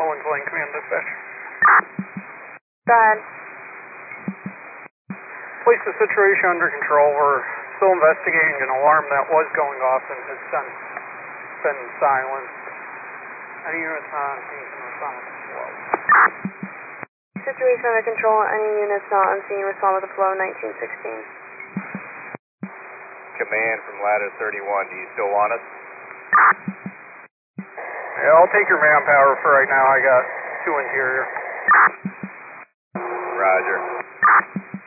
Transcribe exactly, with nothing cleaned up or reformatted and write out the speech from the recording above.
Owens Lane Command Dispatch. Go ahead. Place the situation under control. We're still investigating an alarm that was going off and has since been silenced. Any units on scene can respond with a flow. Situation under control. Any units not on scene respond with a flow nineteen sixteen. Command from ladder thirty-one, do you still want us? Yeah, I'll take your manpower for right now. I got two interior. Roger.